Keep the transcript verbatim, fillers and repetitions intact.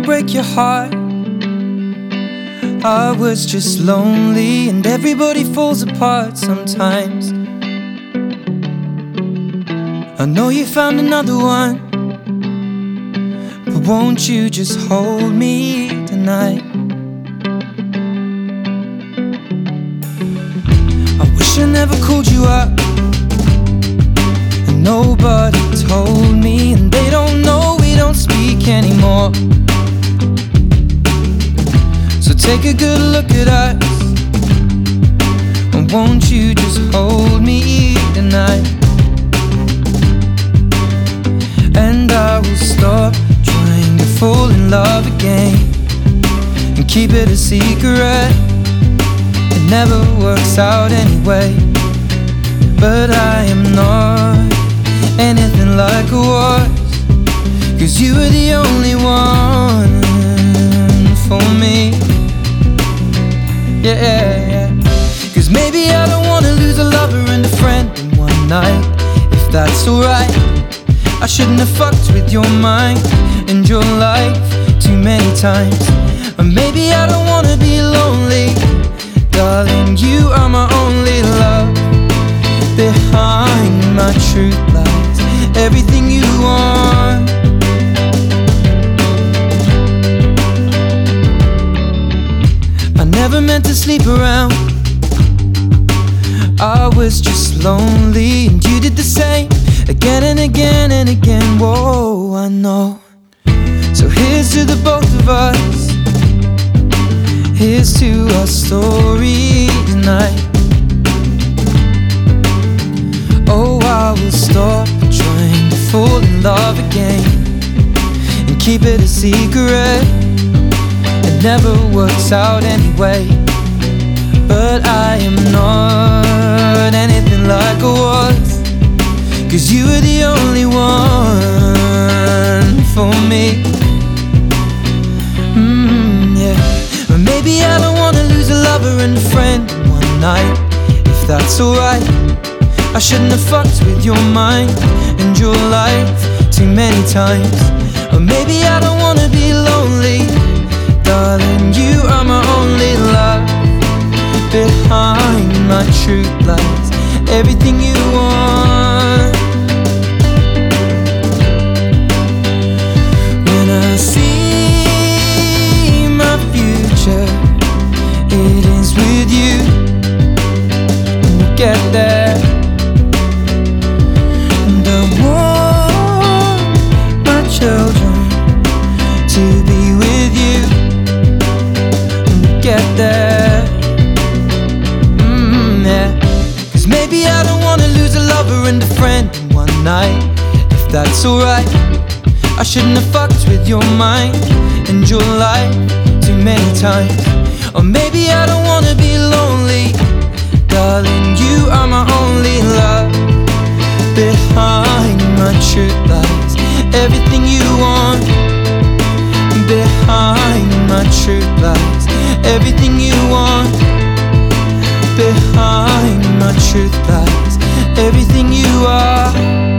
break your heart. I was just lonely, and everybody falls apart sometimes. I know you found another one, but won't you just hold me tonight? I wish I never called you up, and nobody told me, and they don't know we don't speak anymore. So take a good look at us, and won't you just hold me tonight? And I will stop trying to fall in love again, and keep it a secret. It never works out anyway. But I am not anything like I was, 'cause you were the only one for me. Yeah, yeah. 'Cause maybe I don't wanna lose a lover and a friend in one night. If that's alright, I shouldn't have fucked with your mind and your life too many times. Or maybe I don't wanna be lonely. Darling, you are my only love. Behind my truth lies everything you want. I never meant to sleep around. I was just lonely, and you did the same, again and again and again. Whoa, I know. So here's to the both of us, here's to our story tonight. Oh, I will stop trying to fall in love again, and keep it a secret. It never works out anyway. But I am not anything like I was, 'cause you were the only one for me. Mm, yeah. But maybe I don't wanna lose a lover and a friend in one night. If that's alright, I shouldn't have fucked with your mind and your life too many times. Or maybe I don't wanna be lonely. Darling, you are my only love. Behind my truth lies everything you want. When I see my future, it ends with you, and we'll get there. And I want my children to be with you, and we'll get there. Mm, yeah. 'Cause maybe I don't wanna lose a lover and a friend in one night. If that's alright, I shouldn't have fucked with your mind and your life too many times. Or maybe I don't wanna be lonely. Darling, you are my only love. Behind my truth lies everything you want. Behind my truth lies everything you want. Behind my truth lies everything you are.